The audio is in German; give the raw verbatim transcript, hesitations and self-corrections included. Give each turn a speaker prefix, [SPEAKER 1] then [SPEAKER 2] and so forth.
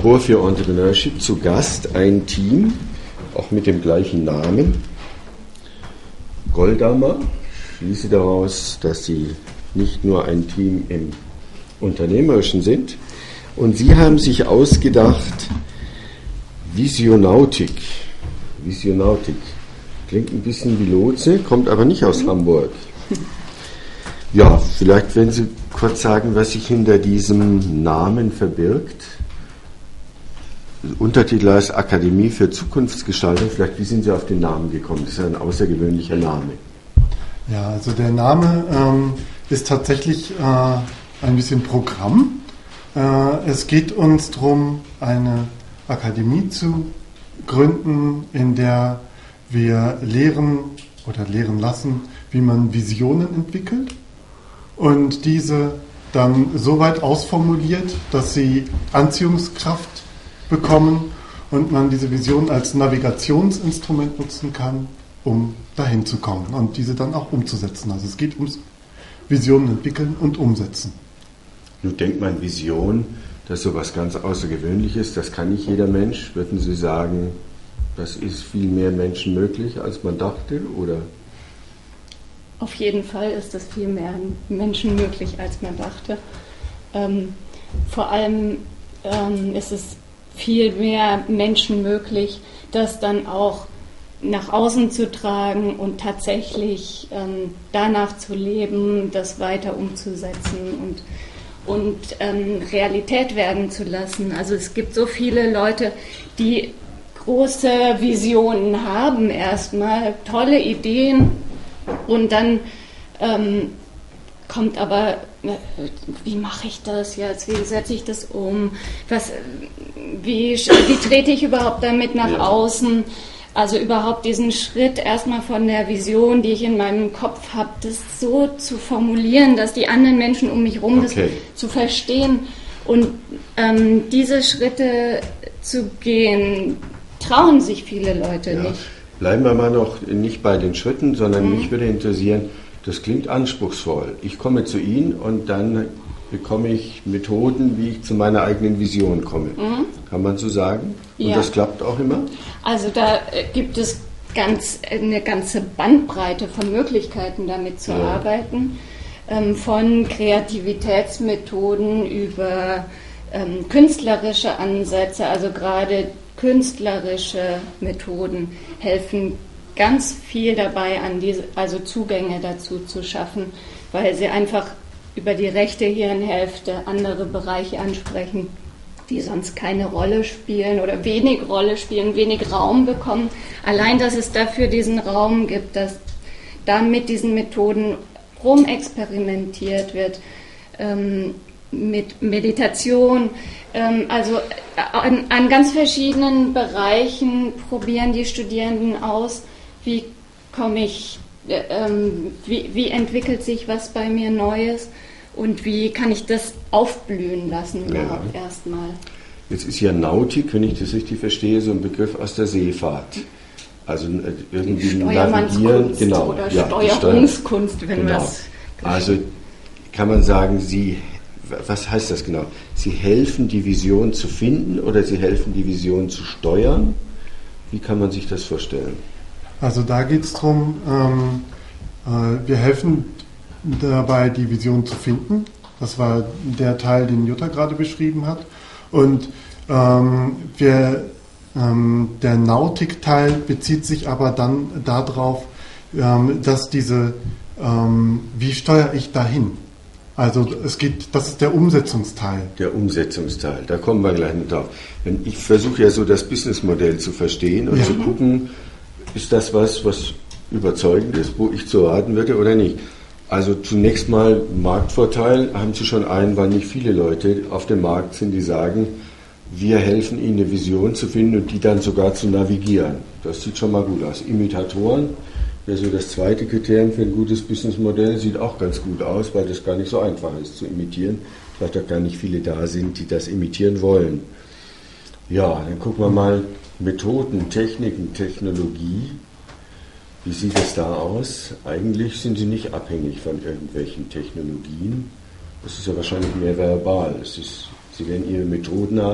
[SPEAKER 1] Labor für Entrepreneurship zu Gast ein Team, auch mit dem gleichen Namen, Goldammer. Ich schließe daraus, dass Sie nicht nur ein Team im Unternehmerischen sind. Und Sie haben sich ausgedacht, Visionautik. Visionautik. Klingt ein bisschen wie Lotse, kommt aber nicht aus Hamburg. Ja, vielleicht werden Sie kurz sagen, was sich hinter diesem Namen verbirgt. Untertitel heißt Akademie für Zukunftsgestaltung. Vielleicht, wie sind Sie auf den Namen gekommen? Das ist ja ein außergewöhnlicher Name.
[SPEAKER 2] Ja, also der Name ähm, ist tatsächlich äh, ein bisschen Programm. Äh, es geht uns darum, eine Akademie zu gründen, in der wir lehren oder lehren lassen, wie man Visionen entwickelt und diese dann so weit ausformuliert, dass sie Anziehungskraft bekommen und man diese Vision als Navigationsinstrument nutzen kann, um dahin zu kommen und diese dann auch umzusetzen. Also es geht ums Visionen entwickeln und umsetzen.
[SPEAKER 1] Nun denkt man, Vision, das ist so was ganz Außergewöhnliches, das kann nicht jeder Mensch. Würden Sie sagen, das ist viel mehr Menschen möglich, als man dachte, oder?
[SPEAKER 3] Auf jeden Fall ist das viel mehr Menschen möglich, als man dachte. Ähm, vor allem ähm, ist es viel mehr Menschen möglich, das dann auch nach außen zu tragen und tatsächlich ähm, danach zu leben, das weiter umzusetzen und, und ähm, Realität werden zu lassen. Also es gibt so viele Leute, die große Visionen haben erstmal, tolle Ideen und dann ähm, kommt aber, wie mache ich das jetzt, wie setze ich das um, was, wie, wie trete ich überhaupt damit nach ja. außen, also überhaupt diesen Schritt erstmal von der Vision, die ich in meinem Kopf habe, das so zu formulieren, dass die anderen Menschen um mich herum okay. das zu verstehen und ähm, diese Schritte zu gehen, trauen sich viele Leute ja. nicht.
[SPEAKER 1] Bleiben wir mal noch nicht bei den Schritten, sondern mhm. mich würde interessieren, das klingt anspruchsvoll. Ich komme zu Ihnen und dann bekomme ich Methoden, wie ich zu meiner eigenen Vision komme. Mhm. Kann man so sagen? Und ja. das klappt auch immer?
[SPEAKER 3] Also da gibt es ganz, eine ganze Bandbreite von Möglichkeiten, damit zu ja. arbeiten. Ähm, von Kreativitätsmethoden über ähm, künstlerische Ansätze, also gerade künstlerische Methoden helfen ganz viel dabei, an diese, also Zugänge dazu zu schaffen, weil sie einfach über die rechte Hirnhälfte andere Bereiche ansprechen, die sonst keine Rolle spielen oder wenig Rolle spielen, wenig Raum bekommen. Allein, dass es dafür diesen Raum gibt, dass da mit diesen Methoden rumexperimentiert wird, ähm, mit Meditation, ähm, also an, an ganz verschiedenen Bereichen probieren die Studierenden aus, wie komme ich, äh, ähm, wie, wie entwickelt sich was bei mir Neues und wie kann ich das aufblühen lassen überhaupt ja. erstmal.
[SPEAKER 1] Jetzt ist ja Nautik, wenn ich das richtig verstehe, so ein Begriff aus der Seefahrt. Also irgendwie navigieren, genau,
[SPEAKER 3] oder
[SPEAKER 1] ja,
[SPEAKER 3] Steuerungskunst, wenn
[SPEAKER 1] genau.
[SPEAKER 3] was.
[SPEAKER 1] Also kann man sagen, Sie, was heißt das genau? Sie helfen, die Vision zu finden oder Sie helfen, die Vision zu steuern? Wie kann man sich das vorstellen?
[SPEAKER 2] Also da geht es darum, ähm, äh, wir helfen dabei, die Vision zu finden. Das war der Teil, den Jutta gerade beschrieben hat. Und ähm, wir, ähm, der Nautik-Teil bezieht sich aber dann darauf, ähm, dass diese, ähm, wie steuere ich dahin? Also es geht, das ist der Umsetzungsteil.
[SPEAKER 1] Der Umsetzungsteil, da kommen wir gleich noch drauf. Ich versuche ja so das Businessmodell zu verstehen und ja. zu gucken, ist das was, was überzeugend ist, wo ich zu raten würde oder nicht. Also zunächst mal Marktvorteil haben Sie schon einen, weil nicht viele Leute auf dem Markt sind, die sagen, wir helfen Ihnen eine Vision zu finden und die dann sogar zu navigieren. Das sieht schon mal gut aus. Imitatoren wäre so das zweite Kriterium für ein gutes Businessmodell, sieht auch ganz gut aus, weil das gar nicht so einfach ist zu imitieren, weil da gar nicht viele da sind, die das imitieren wollen. Ja, dann gucken wir mal Methoden, Techniken, Technologie. Wie sieht es da aus? Eigentlich sind Sie nicht abhängig von irgendwelchen Technologien. Das ist ja wahrscheinlich mehr verbal. Es ist, Sie werden Ihre Methoden haben.